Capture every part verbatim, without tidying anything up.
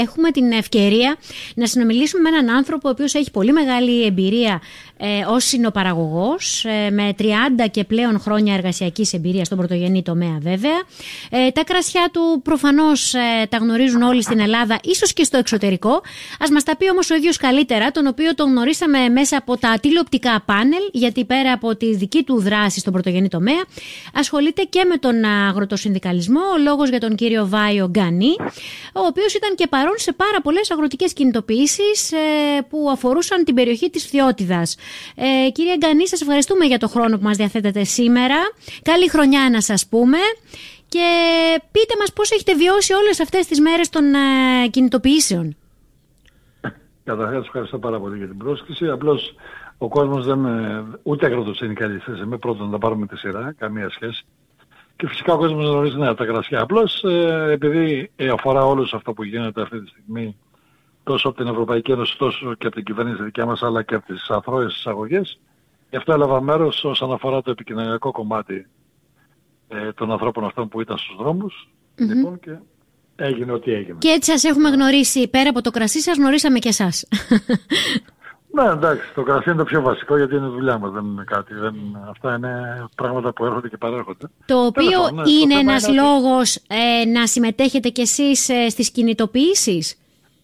έχουμε την ευκαιρία να συνομιλήσουμε με έναν άνθρωπο ο οποίος έχει πολύ μεγάλη εμπειρία ε, ως συνοπαραγωγός, ε, με τριάντα και πλέον χρόνια εργασιακής εμπειρίας στον πρωτογενή τομέα βέβαια. Ε, τα κρασιά του προφανώς ε, τα γνωρίζουν όλοι στην Ελλάδα, ίσως και στο εξωτερικό. Ας μας τα πει όμως ο ίδιος καλύτερα, τον οποίο τον γνωρίσαμε μέσα από τα τηλεοπτικά πάνελ, γιατί πέρα από τη δική του δράση στον πρωτογενή τομέα, ασχολείται και με τον αγροτοσυνδικαλισμό. Ο λόγος για τον κύριο Βάιο Γκανή, ο οποίος ήταν και παρόν σε πάρα πολλές αγροτικές κινητοποιήσεις ε, που αφορούσαν την περιοχή της Φθιώτιδας. Ε, κύριε Γκανή, σας ευχαριστούμε για το χρόνο που μας διαθέτετε σήμερα. Καλή χρονιά να σας πούμε. Και πείτε μας πώς έχετε βιώσει όλες αυτές τις μέρες των ε, κινητοποιήσεων. Καταρχάς ευχαριστώ πάρα πολύ για την πρόσκληση. Απλώς ο κόσμος δεν είναι ούτε αγροτοσυνδικαλιστές. Εμείς πρώτον να τα πάρουμε τη σειρά, καμία σχέση. Και φυσικά ο κόσμος γνωρίζει ναι, τα κρασιά. Απλώς ε, επειδή ε, αφορά όλους αυτό που γίνεται αυτή τη στιγμή, τόσο από την Ευρωπαϊκή Ένωση, τόσο και από την κυβέρνηση δικιά μας, αλλά και από τις αθρώες εισαγωγές, γι' αυτό έλαβα μέρος όσον αφορά το επικοινωνιακό κομμάτι ε, των ανθρώπων αυτών που ήταν στους δρόμους. Mm-hmm. Λοιπόν, και έγινε ό,τι έγινε. Και έτσι σας έχουμε γνωρίσει, πέρα από το κρασί σας, γνωρίσαμε και εσάς. Ναι, εντάξει, το κρασί είναι το πιο βασικό γιατί είναι δουλειά μας, δεν είναι κάτι. Δεν, αυτά είναι πράγματα που έρχονται και παρέρχονται. Το οποίο Τέλος, ναι, είναι ένας είναι λόγος ε, να συμμετέχετε κι εσείς ε, στις κινητοποιήσεις.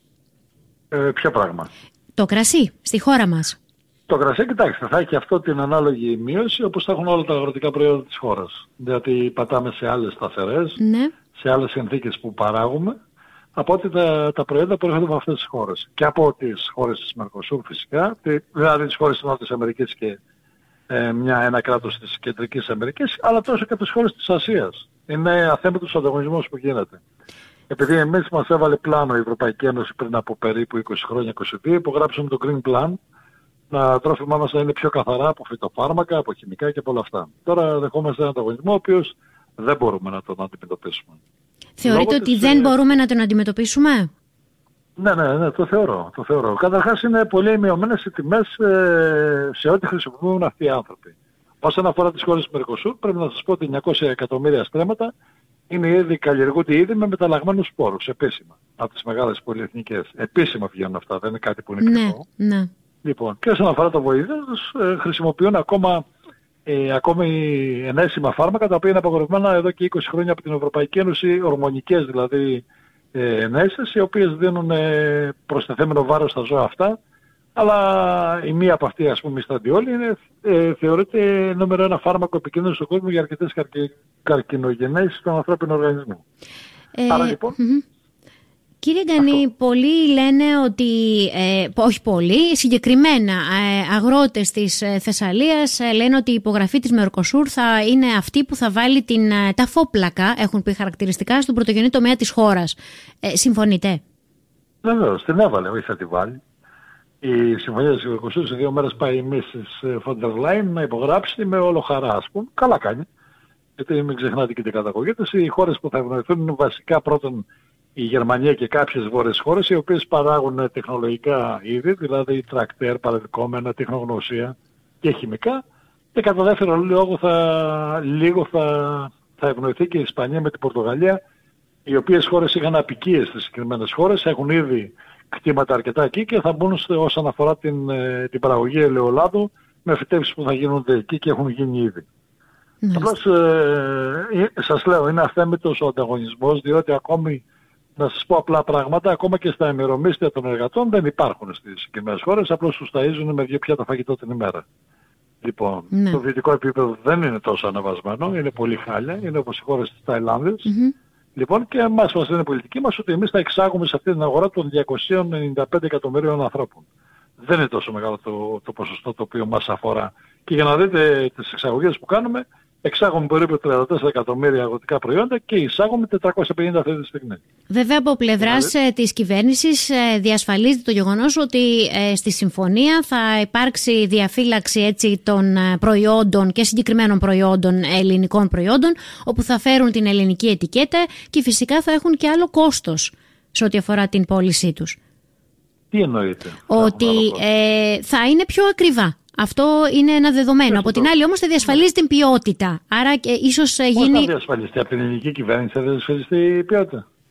Ε, ποιο πράγμα? Το κρασί, στη χώρα μας. Το κρασί, κοιτάξτε, θα έχει αυτό την ανάλογη μείωση όπως θα έχουν όλα τα αγροτικά προϊόντα της χώρας. Δηλαδή πατάμε σε άλλες σταθερές, ναι. σε άλλες συνθήκες που παράγουμε, από ότι τα, τα προϊόντα προέρχονται από αυτές τις χώρες. Και από τις χώρες της Μερκοσούρ φυσικά, δηλαδή τις χώρες της Νότιας Αμερικής και ε, μια, ένα κράτος της Κεντρικής Αμερικής, αλλά τόσο και από τις χώρες της Ασίας. Είναι αθέμητος ο ανταγωνισμός που γίνεται. Επειδή εμείς μας έβαλε πλάνο η Ευρωπαϊκή Ένωση πριν από περίπου είκοσι χρόνια, είκοσι δύο, υπογράψαμε το Green Plan, τα τρόφιμά μας να είναι πιο καθαρά από φυτοφάρμακα, από χημικά και από όλα αυτά. Τώρα δεχόμαστε έναν ανταγωνισμό ο οποίος δεν μπορούμε να τον αντιμετωπίσουμε. Θεωρείτε ότι της... δεν μπορούμε να τον αντιμετωπίσουμε? Ναι, ναι, ναι, το θεωρώ. Το θεωρώ. Καταρχάς είναι πολύ μειωμένες οι τιμές ε, σε ό,τι χρησιμοποιούν αυτοί οι άνθρωποι. Όσον αφορά τις χώρες του Μερκοσούρ, πρέπει να σας πω ότι εννιακόσια εκατομμύρια στρέμματα είναι ήδη, καλλιεργούνται ήδη με μεταλλαγμένους σπόρους, επίσημα, από τις μεγάλες πολυεθνικές. Επίσημα βγαίνουν αυτά, δεν είναι κάτι που είναι κρυφό. Ναι, ναι. Λοιπόν, και όσον αφορά το βοηδές, ε, χρησιμοποιούν ακόμα, ε, ακόμη ενέσιμα φάρμακα, τα οποία είναι απαγορευμένα εδώ και είκοσι χρόνια από την Ευρωπαϊκή Ένωση, ορμονικές δηλαδή ε, ενέσεις, οι οποίες δίνουν ε, προστεθέμενο βάρος στα ζώα αυτά, αλλά η μία από αυτή, ας πούμε, η στρατιόλη, είναι, ε, θεωρείται νούμερο ένα φάρμακο επικίνδυνο στον κόσμο για αρκετές καρκι, καρκινογενέσεις στον ανθρώπινο οργανισμό. Ε, Άρα λοιπόν... Mm-hmm. Κύριε Γκανή, αυτό. Πολλοί λένε ότι, ε, όχι πολλοί, συγκεκριμένα ε, αγρότες της ε, Θεσσαλίας ε, λένε ότι η υπογραφή της Μερκοσούρ θα είναι αυτή που θα βάλει την, ε, τα φόπλακα, έχουν πει χαρακτηριστικά, στον πρωτογενή τομέα της χώρας. Ε, συμφωνείτε? Βεβαίως, την έβαλε, όχι θα τη βάλει. Η συμφωνία της Μερκοσούρ σε δύο μέρες πάει η Μίσης Φόντερ Λάιν να υπογράψει με όλο χαρά, ας πούμε. Καλά κάνει. Γιατί μην ξεχνάτε και την καταγωγή της. Οι χώρες που θα ευνοηθούν είναι βασικά πρώτον η Γερμανία και κάποιες βόρειες χώρες, οι οποίες παράγουν τεχνολογικά είδη, δηλαδή τρακτέρ, παραδικόμενα, τεχνογνωσία και χημικά. Και κατά δεύτερο λόγο θα, λίγο θα, θα ευνοηθεί και η Ισπανία με την Πορτογαλία, οι οποίες χώρες είχαν απικίες στις συγκεκριμένες χώρες, έχουν ήδη κτήματα αρκετά εκεί και θα μπουν όσον αφορά την, την παραγωγή ελαιολάδου με φυτέψεις που θα γίνονται εκεί και έχουν γίνει ήδη. Mm. Απλώς ε, σας λέω, είναι αθέμητος ο ανταγωνισμός, διότι ακόμη, να σας πω απλά πράγματα, ακόμα και στα ημερομίσθια των εργατών δεν υπάρχουν στις συγκεκριμένες χώρες, απλώς τους ταΐζουν με δύο πιάτα φαγητό την ημέρα. Λοιπόν, mm. το βιωτικό επίπεδο δεν είναι τόσο αναβασμένο, είναι πολύ χάλια, είναι όπως οι χώρες της Ταϊλάνδης. Mm-hmm. Λοιπόν, και εμάς μας λένε η πολιτική μας ότι εμείς θα εξάγουμε σε αυτή την αγορά των διακόσια ενενήντα πέντε εκατομμυρίων ανθρώπων. Δεν είναι τόσο μεγάλο το, το ποσοστό το οποίο μας αφορά. Και για να δείτε τις εξαγωγές που κάνουμε, εξάγουμε περίπου τριάντα τέσσερα εκατομμύρια αγροτικά προϊόντα και εισάγουμε τετρακόσια πενήντα αυτή τη στιγμή. Βέβαια, από πλευράς δηλαδή της κυβέρνησης διασφαλίζεται το γεγονός ότι ε, στη συμφωνία θα υπάρξει διαφύλαξη έτσι, των προϊόντων και συγκεκριμένων προϊόντων, ελληνικών προϊόντων, όπου θα φέρουν την ελληνική ετικέτα και φυσικά θα έχουν και άλλο κόστος σε ό,τι αφορά την πώλησή τους. Τι εννοείται? Ότι ε, θα είναι πιο ακριβά. Αυτό είναι ένα δεδομένο. Έχω Από το... την άλλη όμως θα διασφαλίζει την ποιότητα. Άρα και ίσως γίνει... Πώς θα διασφαλιστεί? Από την ελληνική κυβέρνηση θα διασφαλιστεί η ποιότητα?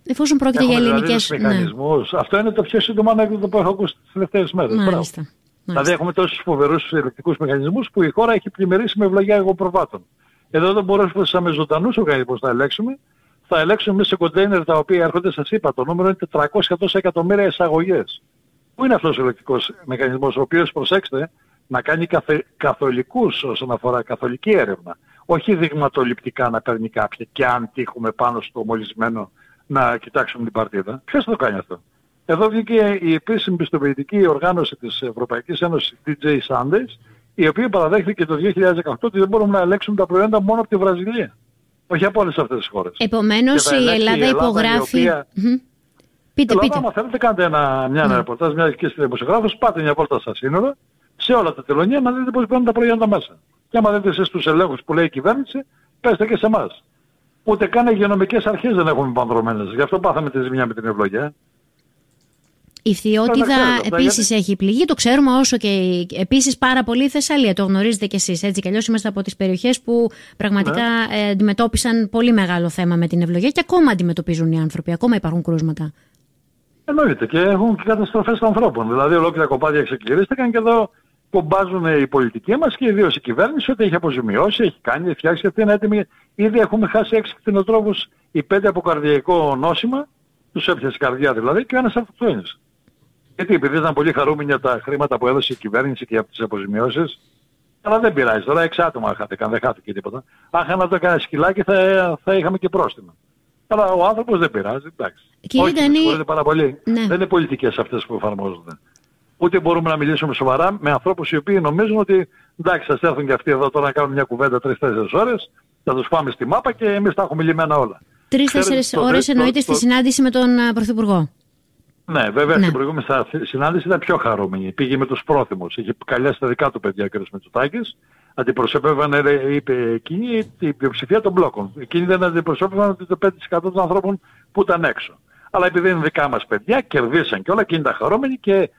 Εφόσον πρόκειται για ελληνικές μηχανισμούς, ναι. Αυτό είναι το πιο σύντομο ανέκδοτο που έχω ακούσει τις τελευταίες μέρες. Μάλιστα. Δηλαδή έχουμε τόσους φοβερούς ελεκτικούς μηχανισμούς που η χώρα έχει πλημμυρίσει με ευλογιά εγωπροβάτων. Εδώ δεν μπορέσαμε ζωντανούς οργανισμούς να ελέγξουμε. Θα ελέγξουμε σε κοντέινερ τα οποία έρχονται, σας είπα, το νούμερο είναι τετρακόσια εκατομμύρια εισαγωγές. Πού είναι αυτός ο ελεκτικός μηχανισμός, ο οποίος, προσέξτε, να κάνει καθε, καθολικούς όσον αφορά καθολική έρευνα. Όχι δειγματοληπτικά να παίρνει κάποια και αν τύχουμε πάνω στο μολυσμένο να κοιτάξουμε την παρτίδα. Ποιος θα το κάνει αυτό? Εδώ βγήκε η επίσημη πιστοποιητική οργάνωση της Ευρωπαϊκής Ένωσης, ντι τζέι Sundays, η οποία παραδέχθηκε το δύο χιλιάδες δεκαοκτώ ότι δεν μπορούμε να ελέγξουμε τα προϊόντα μόνο από τη Βραζιλία. Όχι από όλες αυτές τις χώρες. Επομένως η Ελλάδα, η Ελλάδα υπογράφει... Η οποία... mm-hmm. Πείτε, Ελλάδα, πείτε. άμα θέλετε κάντε ένα, μια mm. ρεπορτάζ, μια και στη δημοσιογράφος, πάτε μια βόλτα στα σύνορα, σε όλα τα τελωνία, να δείτε πώς παίρνουν τα προϊόντα μέσα. Και άμα δείτε εσείς τους ελέγχους που λέει η κυβέρνηση, πέστε και σε εμάς. Ούτε καν οι υγειονομικές αρχές δεν έχουμε παντρωμένες. Γι' αυτό πάθαμε τη ζημιά με την ευλογία. Η Φθιώτιδα επίσης έχει πληγεί, το ξέρουμε, όσο και επίσης πάρα πολύ η Θεσσαλία. Το γνωρίζετε κι εσείς. Έτσι κι αλλιώς είμαστε από τις περιοχές που πραγματικά ναι. ε, αντιμετώπισαν πολύ μεγάλο θέμα με την ευλογία και ακόμα αντιμετωπίζουν οι άνθρωποι. Ακόμα υπάρχουν κρούσματα. Εννοείται. Και έχουν και καταστροφές των ανθρώπων. Δηλαδή ολόκληρα κοπάδια ξεκληρίστηκαν και εδώ πομπάζουν οι πολιτικοί μας και ιδίως η κυβέρνηση ότι έχει αποζημιώσει, έχει κάνει, έχει φτιάξει, αυτή είναι έτοιμη. Ήδη έχουμε χάσει έξι κτηνοτρόφους, οι πέντε από καρδιακό νόσημα, τους έπιασε η καρδιά δηλαδή, και ο ένας αυτοκτόνησε. Γιατί επειδή ήταν πολύ χαρούμενοι από τα χρήματα που έδωσε η κυβέρνηση και από τις αποζημιώσεις, αλλά δεν πειράζει. Τώρα έξι άτομα χάθηκαν, δεν χάθηκε τίποτα. Αν είχαμε το έκανε σκυλάκι θα, θα είχαμε και πρόστιμα. Αλλά ο άνθρωπος δεν πειράζει, εντάξει. Κύριε Γκανή, πάρα πολύ. Ναι. Δεν είναι πολιτικές αυτές που εφαρμόζονται. Ούτε μπορούμε να μιλήσουμε σοβαρά με ανθρώπους οι οποίοι νομίζουν ότι εντάξει, θα έρθουν και αυτοί εδώ τώρα να κάνουν μια κουβέντα τρεις-τέσσερις ώρες, θα τους πάμε στη μάπα και εμείς τα έχουμε λυμμένα όλα. Τρεις-τέσσερις ώρες εννοείται στη συνάντηση με τον Πρωθυπουργό. Ναι, βέβαια ναι. Στην προηγούμενη συνάντηση ήταν πιο χαρούμενη. Πήγε με τους πρόθυμους. Είχε καλέσει τα δικά του παιδιά ο κ. Μητσοτάκης. Αντιπροσωπεύαν, είπε εκείνη, την πλειοψηφία των μπλόκων. Εκείνοι δεν αντιπροσωπεύαν ότι το πέντε τοις εκατό των ανθρώπων που ήταν έξω. Αλλά επειδή είναι δικά μας παιδιά, κερδίσαν και όλα και είναι τα χαρούμενοι και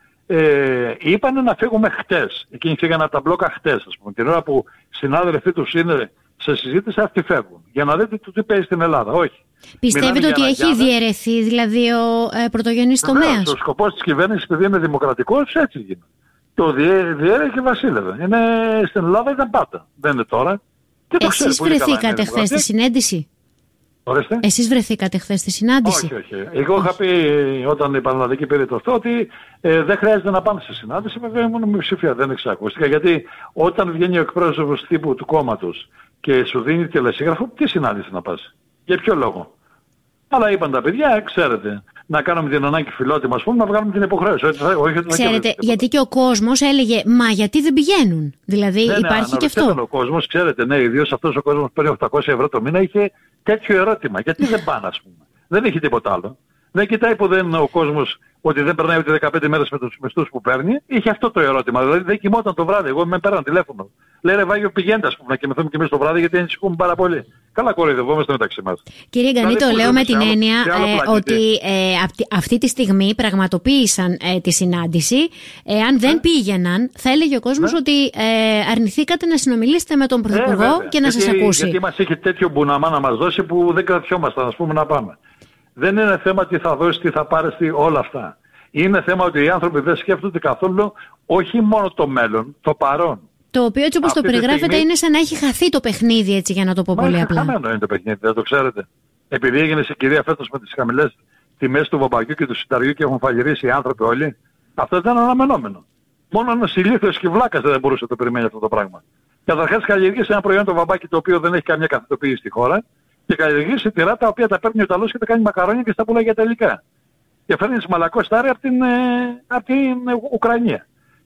ε, είπαν να φύγουμε χτες. Εκείνοι φύγαν από τα μπλόκα χτες, ας πούμε. Την ώρα που συνάδελφοί τους είναι σε συζήτηση, αυτοί φεύγουν. Για να δείτε το τι παίζει στην Ελλάδα. Όχι. Πιστεύετε ότι έχει διαιρεθεί δηλαδή ο ε, πρωτογενής τομέας? Ο σκοπός της κυβέρνησης, επειδή είναι δημοκρατικός, έτσι γίνεται. Το διέρε και βασίλευε. Είναι, στην Ελλάδα ήταν πάντα. Δεν είναι τώρα. Και το Εσείς βρεθήκατε χθες στη συνέντευξη? Ορίστε. Εσείς βρεθήκατε χθες στη συνάντηση? Όχι, όχι. Εγώ είχα πει όταν η Πανελλαδική πήρε το αυτό ότι ε, δεν χρειάζεται να πάμε στη συνάντηση. Βέβαια μόνο με ψηφία δεν εξακούστηκα. Γιατί όταν βγαίνει ο εκπρόσωπος τύπου του κόμματος και σου δίνει τηλεσίγραφο, τι συνάντηση να πας? Για ποιο λόγο? Αλλά είπαν τα παιδιά, ξέρετε, να κάνουμε την ανάγκη φιλότιμα, ας πούμε, να βγάλουμε την υποχρέωση. Όχι, ξέρετε, γιατί και ο κόσμος έλεγε, μα γιατί δεν πηγαίνουν? Δηλαδή ναι, υπάρχει ναι, και αυτό. Ο κόσμος, ξέρετε, ναι, ιδίως αυτός ο κόσμος που παίρνει οκτακόσια ευρώ το μήνα είχε τέτοιο ερώτημα. Γιατί δεν πάνε, ας πούμε? Δεν έχει τίποτα άλλο. Δεν κοιτάει που δεν ο κόσμος ότι δεν περνάει ούτε δεκαπέντε μέρες με τους μισθούς που παίρνει. Είχε αυτό το ερώτημα. Δηλαδή δεν κοιμόταν το βράδυ. Εγώ με πέραν τηλέφωνο. Λέει ρε Βάγιο, πηγαίνετε, ας πούμε, να κοιμηθούμε και εμείς το βράδυ γιατί ανησυχούμε πάρα πολύ. Καλά κοροϊδευόμαστε μεταξύ μας. Κύριε Γκανή, το λέω με την έννοια ε, ότι ε, αυτή, αυτή τη στιγμή πραγματοποίησαν ε, τη συνάντηση. Εάν ε, δεν ε. πήγαιναν, θα έλεγε ο κόσμος ε. ότι ε, αρνηθήκατε να συνομιλήσετε με τον Πρωθυπουργό ε, και να γιατί, σας ακούσει. Γιατί μας είχε τέτοιο μπουναμά να μας δώσει που δεν κρατιόμασταν, ας πούμε, να πάμε. Δεν είναι θέμα τι θα δώσει, τι θα πάρεις, τι, όλα αυτά. Είναι θέμα ότι οι άνθρωποι δεν σκέφτονται καθόλου όχι μόνο το μέλλον, το παρόν. Το οποίο έτσι όπως το περιγράφετε στιγμή... είναι σαν να έχει χαθεί το παιχνίδι, έτσι, για να το πω Μα πολύ απλά. Χαμένο είναι το παιχνίδι, δεν το ξέρετε. Επειδή έγινε συγκυρία φέτος με τις χαμηλές τιμές του βαμπακιού και του συνταριού και έχουν φαλυρίσει οι άνθρωποι όλοι, αυτό ήταν αναμενόμενο. Μόνο ένας ηλίθιος και βλάκας δεν μπορούσε να το περιμένει αυτό το πράγμα. Καταρχάς καλλιεργήσει ένα προϊόν το βαμπάκι το οποίο δεν έχει καμία καθετοποίηση στη χώρα και καλλιεργήσει τυρά τα οποία τα παίρνει ο Ιταλός και τα κάνει μακαρόνια και στα πουλάει για τελικά. Και φέρνει μαλακό στάρι από την, ε, από την Ουκρανία.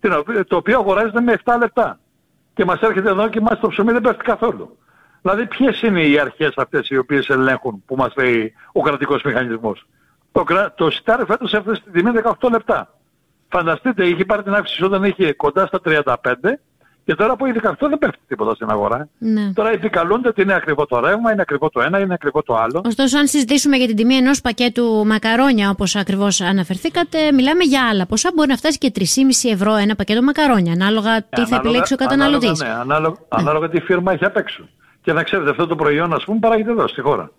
Το οποίο αγοράζεται με επτά λεπτά. Και μας έρχεται εδώ και μας το ψωμί δεν πέφτει καθόλου. Δηλαδή ποιες είναι οι αρχές αυτές οι οποίες ελέγχουν που μας λέει ο κρατικός μηχανισμός? Το, το σιτάρι φέτος έφτασε στην τιμή δεκαοκτώ λεπτά. Φανταστείτε, είχε πάρει την αύξηση όταν είχε κοντά στα τριάντα πέντε και τώρα που είχε δεκαοκτώ δεν πέφτει τίποτα στην αγορά. Ναι. Τώρα επικαλούνται ότι είναι ακριβό το ρεύμα, είναι ακριβό το ένα, είναι ακριβό το άλλο. Ωστόσο, αν συζητήσουμε για την τιμή ενός πακέτου μακαρόνια, όπως ακριβώς αναφερθήκατε, μιλάμε για άλλα ποσά. Μπορεί να φτάσει και τρία και μισό ευρώ ένα πακέτο μακαρόνια, ανάλογα τι ε, θα επιλέξει ο καταναλωτής. Ανάλογα, ναι, ανάλογα, ναι. ανάλογα τι φίρμα έχει απ' έξω. Και να ξέρετε, αυτό το προϊόν, ας πούμε, παράγεται εδώ στη χώρα.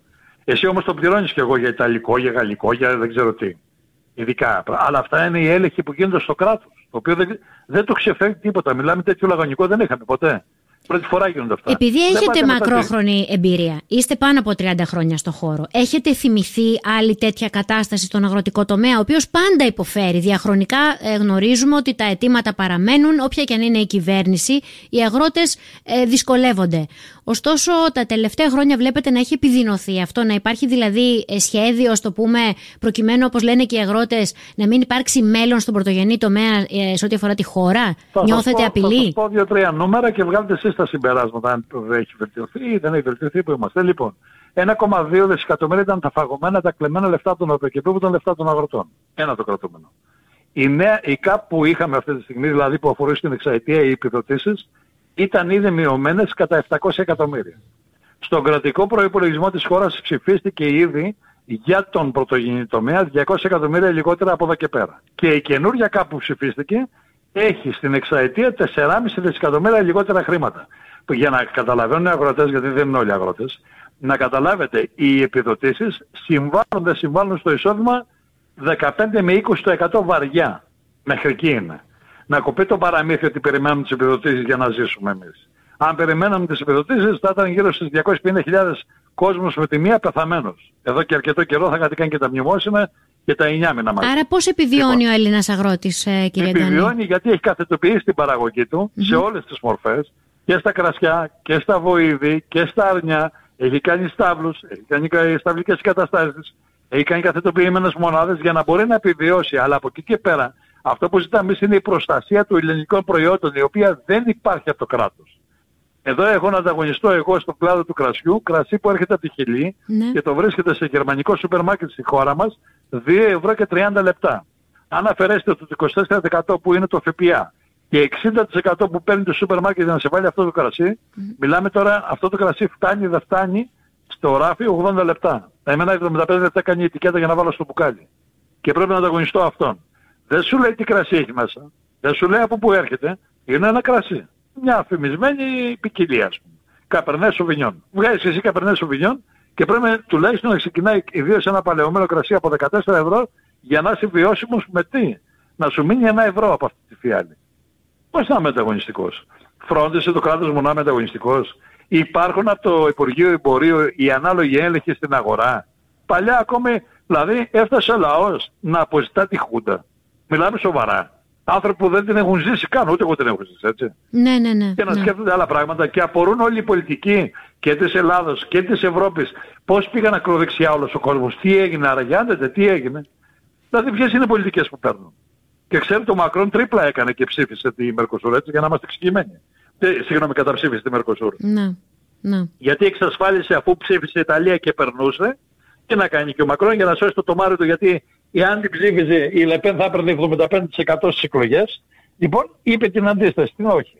Εσύ όμως το πληρώνεις και εγώ για ιταλικό, για γαλλικό, για δεν ξέρω τι. Ειδικά. Αλλά αυτά είναι οι έλεγχοι που γίνονται στο κράτος. Το οποίο δεν, δεν το ξεφεύγει τίποτα. Μιλάμε τέτοιο λαγωνικό δεν είχαμε ποτέ. Πρώτη φορά γίνονται αυτά. Επειδή έχετε μακρόχρονη εμπειρία, είστε πάνω από τριάντα χρόνια στο χώρο, έχετε θυμηθεί άλλη τέτοια κατάσταση στον αγροτικό τομέα, ο οποίος πάντα υποφέρει. Διαχρονικά ε, γνωρίζουμε ότι τα αιτήματα παραμένουν, όποια και αν είναι η κυβέρνηση, οι αγρότες ε, δυσκολεύονται. Ωστόσο, τα τελευταία χρόνια βλέπετε να έχει επιδεινωθεί αυτό, να υπάρχει δηλαδή σχέδιο, ας το πούμε, προκειμένου, όπως λένε και οι αγρότες, να μην υπάρξει μέλλον στον πρωτογενή τομέα ε, σε ό,τι αφορά τη χώρα. Θα Νιώθετε πω, απειλή? Θα σας πω δύο-τρία νούμερα και βγάλετε εσείς τα συμπεράσματα, αν έχει βελτιωθεί ή δεν έχει βελτιωθεί που είμαστε. Λοιπόν, ένα κόμμα δύο δισεκατομμύρια ήταν τα φαγωμένα, τα κλεμμένα λεφτά των ΟΠΕΚΕΠ που ήταν λεφτά των αγροτών. Ένα το κρατούμενο. Η, νέα, η ΚΑΠ που είχαμε αυτή τη στιγμή, δηλαδή που αφορούσε την εξαετία, οι επιδοτήσεις, ήταν ήδη μειωμένες κατά επτακόσια εκατομμύρια. Στον κρατικό προϋπολογισμό της χώρας ψηφίστηκε ήδη για τον πρωτογενή τομέα διακόσια εκατομμύρια λιγότερα από εδώ και πέρα. Και η καινούργια ΚΑΠ που ψηφίστηκε έχει στην εξαετία τέσσερα κόμμα πέντε δισεκατομμύρια λιγότερα χρήματα. Που για να καταλαβαίνουν οι αγροτές, γιατί δεν είναι όλοι αγρότες, να καταλάβετε, οι επιδοτήσεις συμβάλλουν, δεν συμβάλλουν στο εισόδημα δεκαπέντε με είκοσι τοις εκατό βαριά. Μέχρι εκεί είναι. Να κοπεί το παραμύθι ότι περιμένουμε τις επιδοτήσεις για να ζήσουμε εμείς. Αν περιμέναμε τις επιδοτήσεις θα ήταν γύρω στις διακόσιες πενήντα χιλιάδες κόσμος με τη μία πεθαμένος. Εδώ και αρκετό καιρό θα είχατε κάνει και τα μνημόσυνα και τα εννιά μήνα μαζί. Άρα πώς επιβιώνει λοιπόν ο Έλληνας αγρότης, ε, κύριε Αντώνη? Επιβιώνει γιατί έχει καθετοποιήσει την παραγωγή του mm-hmm. σε όλες τις μορφές, και στα κρασιά και στα βοήδη και στα αρνιά. Έχει κάνει στάβλους, έχει κάνει σταυλικές εγκαταστάσεις, έχει κάνει καθετοποιημένες μονάδες για να μπορεί να επιβιώσει. Αλλά από εκεί και πέρα αυτό που ζητάμε εμείς είναι η προστασία του ελληνικών προϊόντων, η οποία δεν υπάρχει από το κράτος. Εδώ έχω να ανταγωνιστώ εγώ στον κλάδο του κρασιού, κρασί που έρχεται από τη Χιλή ναι. και το βρίσκεται σε γερμανικό σούπερ μάρκετ στη χώρα μας, δύο ευρώ και τριάντα λεπτά. Αν αφαιρέσετε το είκοσι τέσσερα τοις εκατό που είναι το ΦΠΑ και εξήντα τοις εκατό που παίρνει το σούπερ μάρκετ για να σε βάλει αυτό το κρασί, mm. μιλάμε τώρα αυτό το κρασί φτάνει, δεν φτάνει στο ράφι ογδόντα λεπτά. Εμένα εβδομήντα πέντε λεπτά κάνει η ετικέτα για να βάλω στο μπουκάλι. Και πρέπει να ανταγωνιστώ αυτόν. Δεν σου λέει τι κρασί έχει μέσα, δεν σου λέει από πού έρχεται, είναι ένα κρασί. Μια αφημισμένη ποικιλία, ας πούμε. Καπερνέ Σοβινιόν. Βγάζεις εσύ Καπερνέ Σοβινιόν και πρέπει τουλάχιστον να ξεκινάει ιδίως ένα παλαιωμένο κρασί από δεκατέσσερα ευρώ για να είσαι βιώσιμος με τι. Να σου μείνει ένα ευρώ από αυτή τη φιάλη. Πώς να είμαι ανταγωνιστικός? Φρόντισε το κράτος μου να είμαι ανταγωνιστικός? Υπάρχουν από το Υπουργείο Εμπορίου οι ανάλογοι έλεγχοι στην αγορά? Παλιά ακόμη, δηλαδή έφτασε ο λαός να αποζητά τη Χούντα. Μιλάμε σοβαρά. Άνθρωποι που δεν την έχουν ζήσει καν, ούτε εγώ την έχω ζήσει, έτσι. Ναι, ναι, ναι. Και να ναι. σκέφτονται άλλα πράγματα και απορούν όλοι οι πολιτικοί και της Ελλάδος και της Ευρώπης πώς πήγαν ακροδεξιά όλος ο κόσμος, τι έγινε, αραγιάνεται, τι έγινε. Δηλαδή ποιες είναι οι πολιτικές που παίρνουν. Και ξέρετε, ο Μακρόν τρίπλα έκανε και ψήφισε τη Μερκοσούρ, έτσι, για να είμαστε εξηγημένοι. Συγγνώμη, καταψήφισε τη Μερκοσούρ. Ναι, ναι. Γιατί εξασφάλισε αφού ψήφισε η Ιταλία και περνούσε, τι να κάνει και ο Μακρόν για να σώσει το τομάρι του, γιατί εάν την ψήφιζε η Λεπέν θα έπαιρνε εβδομήντα πέντε τοις εκατό στις εκλογές. Λοιπόν, είπε την αντίσταση, την όχι.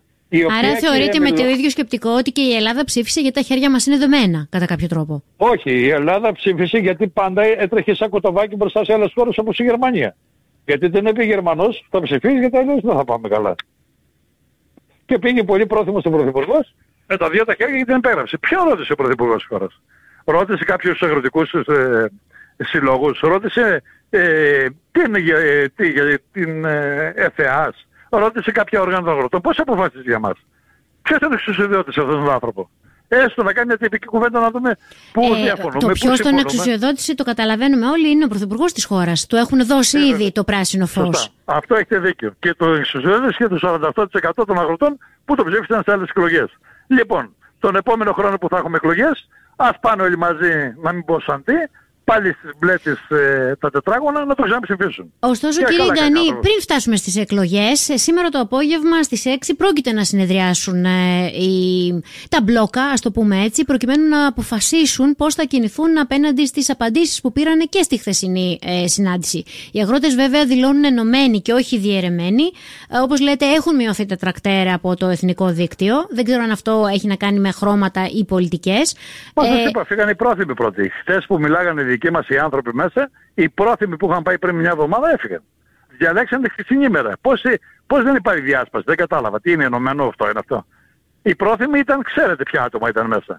Άρα θεωρείτε με το ίδιο σκεπτικό ότι και η Ελλάδα ψήφισε γιατί τα χέρια μας είναι δεμένα, κατά κάποιο τρόπο? Όχι, η Ελλάδα ψήφισε γιατί πάντα έτρεχε σαν κοτοβάκι μπροστά σε άλλες χώρες όπως η Γερμανία. Γιατί δεν είπε Γερμανός, θα ψηφίσει γιατί αλλιώς δεν θα πάμε καλά. Και πήγε πολύ πρόθυμος ο Πρωθυπουργός με τα δύο τα χέρια και την επέγραψε. Ποιο ρώτησε ο Πρωθυπουργός της χώρας? Ρώτησε κάποιους αγροτικούς ε, συλλόγους, ρώτησε ε, τι είναι για, ε, τι, για την ε, ΕΘΕΑΣ, ρώτησε κάποια όργανα των αγροτών. Πώς αποφασίζει για μας? Ποιος είναι ο εξουσιοδότης αυτόν τον άνθρωπο? Έστω να κάνει μια τυπική κουβέντα να δούμε πού ε, διαφωνούμε. Το ποιος τον εξουσιοδότησε το καταλαβαίνουμε όλοι, είναι ο Πρωθυπουργός της χώρας. Του έχουν δώσει ε, ήδη το πράσινο φως. Σωστά. Αυτό έχετε δίκιο. Και το εξουσιοδότησε και το σαράντα οκτώ τοις εκατό των αγροτών που το ψήφισαν σε άλλες εκλογές. Λοιπόν, τον επόμενο χρόνο που θα έχουμε εκλογές, ας πάνε όλοι μαζί, να μην πω σαν τι, πάλι στις μπλέτες ε, τα τετράγωνα να το ξαναψηφίσουν. Ωστόσο, και κύριε Γκανή, πριν φτάσουμε στις εκλογές, σήμερα το απόγευμα στις έξι πρόκειται να συνεδριάσουν ε, οι, τα μπλόκα, ας το πούμε έτσι, προκειμένου να αποφασίσουν πώς θα κινηθούν απέναντι στις απαντήσεις που πήραν και στη χθεσινή ε, συνάντηση. Οι αγρότες βέβαια δηλώνουν ενωμένοι και όχι διαιρεμένοι. Ε, όπως λέτε, έχουν μειωθεί τα τρακτέρα από το εθνικό δίκτυο. Δεν ξέρω αν αυτό έχει να κάνει με χρώματα ή πολιτικές. Πώς σας είπα, φύγανε οι πρόθυμοι πρώτοι. Χθες που μιλάγανε δικοί μας οι άνθρωποι μέσα, οι πρόθυμοι που είχαν πάει πριν μια εβδομάδα έφυγαν. Διαλέξαν τη χθεσινή ημέρα. Πώς, πώς δεν υπάρχει διάσπαση, δεν κατάλαβα. Τι είναι ενωμένο, αυτό είναι αυτό. Οι πρόθυμοι ήταν, ξέρετε ποια άτομα ήταν μέσα.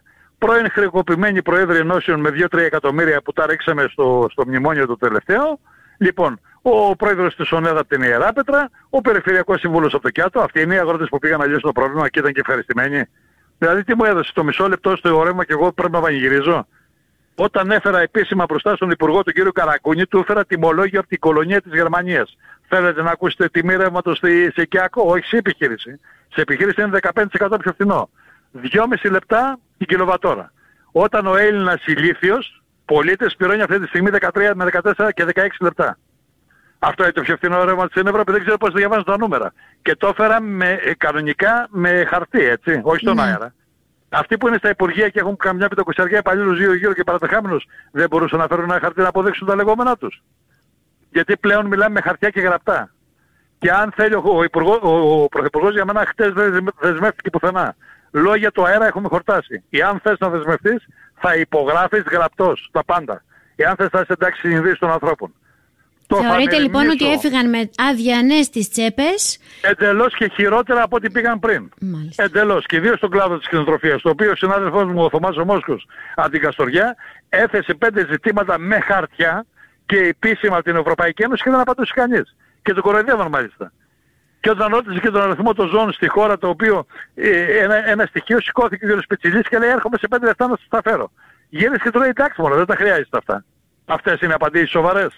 πρώην χρεοκοπημένοι πρόεδροι ενώσεων με δύο τρία εκατομμύρια που τα ρίξαμε στο, στο μνημόνιο το τελευταίο. Λοιπόν, ο πρόεδρος της ΟΝΕΔ από την Ιεράπετρα, ο περιφερειακός σύμβουλος από το Κιάτο, αυτοί είναι οι αγρότες που πήγαν να λύσουν το πρόβλημα και ήταν και ευχαριστημένοι. Δηλαδή τι μου έδωσε, το μισό λεπτό στο ρεύμα και εγώ πρέπει να πανηγυρίζω. Όταν έφερα επίσημα μπροστά στον Υπουργό τον κύριο Καρακούνη, του έφερα τιμολόγιο από την κολονία της Γερμανίας. Θέλετε να ακούσετε τιμή ρεύματος σε Κιάκο? Όχι, σε επιχείρηση. Σε επιχείρηση είναι δεκαπέντε τοις εκατό πιο φθηνό. δυόμισι λεπτά την κιλοβατόρα. Όταν ο Έλληνας ηλίθιος πολίτης πληρώνει αυτή τη στιγμή δεκατρία με δεκατέσσερα και δεκαέξι λεπτά. Αυτό είναι το πιο φθηνό ρεύμα στην Ευρώπη, δεν ξέρω πώς το διαβάζουν τα νούμερα. Και το έφερα με, κανονικά με χαρτί, έτσι, όχι στον mm. αέρα. Αυτοί που είναι στα υπουργεία και έχουν καμιά πεντακοσαριά υπαλλήλους γύρω-γύρω και παρατεχάμενους δεν μπορούσαν να φέρουν ένα χαρτί να αποδείξουν τα λεγόμενά τους. Γιατί πλέον μιλάμε με χαρτιά και γραπτά. Και αν θέλει ο, ο, υπουργό, ο, ο Πρωθυπουργός για μένα χτες δεν δεσμεύτηκε πουθενά. Λόγια του αέρα έχουμε χορτάσει. Εάν θες να δεσμευτείς θα υπογράφεις γραπτός τα πάντα. Εάν θες θα είσαι εντάξει συνειδήσεις των ανθρώπων. Θεωρείτε λοιπόν ότι έφυγαν με άδεια στις τσέπες. Εντελώς και χειρότερα από ό,τι πήγαν πριν. Μάλιστα. Εντελώς. Και ιδίως στον κλάδο της κτηνοτροφίας, το οποίο ο συνάδελφός μου ο Θωμάς ο Μόσκος από την Καστοριά έθεσε πέντε ζητήματα με χαρτιά και επίσημα από την Ευρωπαϊκή Ένωση και δεν απαντούσε κανείς. Και τον κοροϊδεύαν μάλιστα. Και όταν ρώτησε και τον αριθμό των ζώων στη χώρα, το οποίο ε, ένα, ένα στοιχείο σηκώθηκε και ο Σπιτσιλής και λέει έρχομαι σε πέντε λεπτά να σας τα φέρω. Γέννησε και τρώει εντάξει μόνο, δεν τα χρειάζεται αυτά. Αυτές είναι απαντήσεις σοβαρές.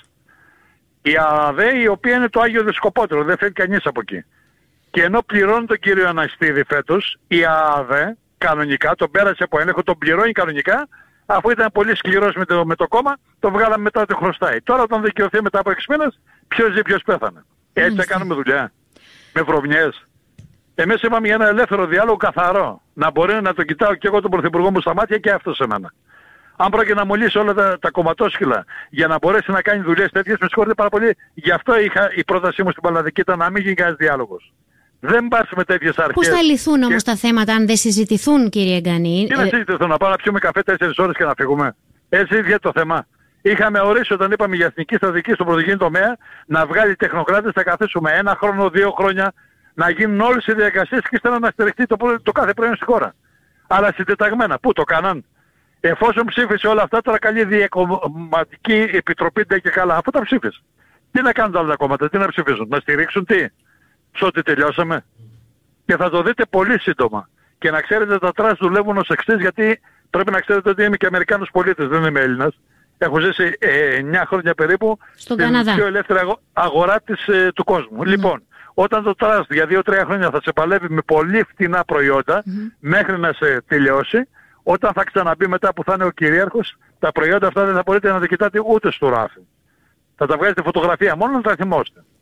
Η ΑΔΕ, η οποία είναι το Άγιο Δισκοπότερο, δεν φεύγει κανείς από εκεί. Και ενώ πληρώνει τον κύριο Αναστίδη φέτος, η ΑΔΕ κανονικά, τον πέρασε από έλεγχο, τον πληρώνει κανονικά, αφού ήταν πολύ σκληρός με το, με το κόμμα, το βγάλαμε μετά το χρωστάει. Τώρα όταν δικαιωθεί μετά από έξι μήνες, ποιος ζει, ποιος πέθανε. Έτσι θα κάνουμε δουλειά. Με βρωμιές. Εμείς είπαμε για ένα ελεύθερο διάλογο καθαρό. Να μπορεί να το κοιτάω και εγώ τον Πρωθυπουργό μου στα μάτια και αυτός εμένα. Αν πρόκειται να μολύσει όλα τα, τα κομματόσκυλα για να μπορέσει να κάνει δουλειές τέτοιες, με συγχωρείτε πάρα πολύ, γι' αυτό είχα, η πρότασή μου στην Παλαδική ήταν να μην γίνει κανένας διάλογος. Δεν πας με τέτοιες αρχές. Πώς θα λυθούν όμως και... τα θέματα αν δεν συζητηθούν, κύριε Γκανή? Τι να συζητηθούν, να πάω να πιούμε καφέ τέσσερις ώρες και να φύγουμε. Έτσι είναι το θέμα. Είχαμε ορίσει όταν είπαμε για εθνική στρατηγική στον πρωτογενή τομέα να βγάλει τεχνοκράτες, θα καθίσουμε ένα χρόνο, δύο χρόνια, να γίνουν όλες οι διαδικασίες και ύστερα να στηριχτεί το, το κάθε προϊόν στη χώρα. Αλλά συντεταγμένα. Πού το κάναν? Εφόσον ψήφισε όλα αυτά, τώρα καλή διακομματική επιτροπή ντε και καλά. Αφού τα ψήφισε. Τι να κάνουν τα άλλα κόμματα, τι να ψηφίσουν, να στηρίξουν τι? Σε ό,τι τελειώσαμε. Και θα το δείτε πολύ σύντομα. Και να ξέρετε τα τρας δουλεύουν ως εξής, γιατί πρέπει να ξέρετε ότι είμαι και Αμερικάνος πολίτης, δεν είμαι Έλληνας. Έχω ζήσει ε, εννιά χρόνια περίπου στον Καναδά, πιο ελεύθερη αγορά της, ε, του κόσμου. Mm. Λοιπόν, όταν το τρας για δύο τρία χρόνια θα σε παλεύει με πολύ φτηνά προϊόντα mm. μέχρι να σε τελειώσει, όταν θα ξαναμπεί μετά που θα είναι ο κυρίαρχος, τα προϊόντα αυτά δεν θα μπορείτε να τα κοιτάτε ούτε στο ράφι. Θα τα βγάζετε φωτογραφία μόνο να τα θυμόστε.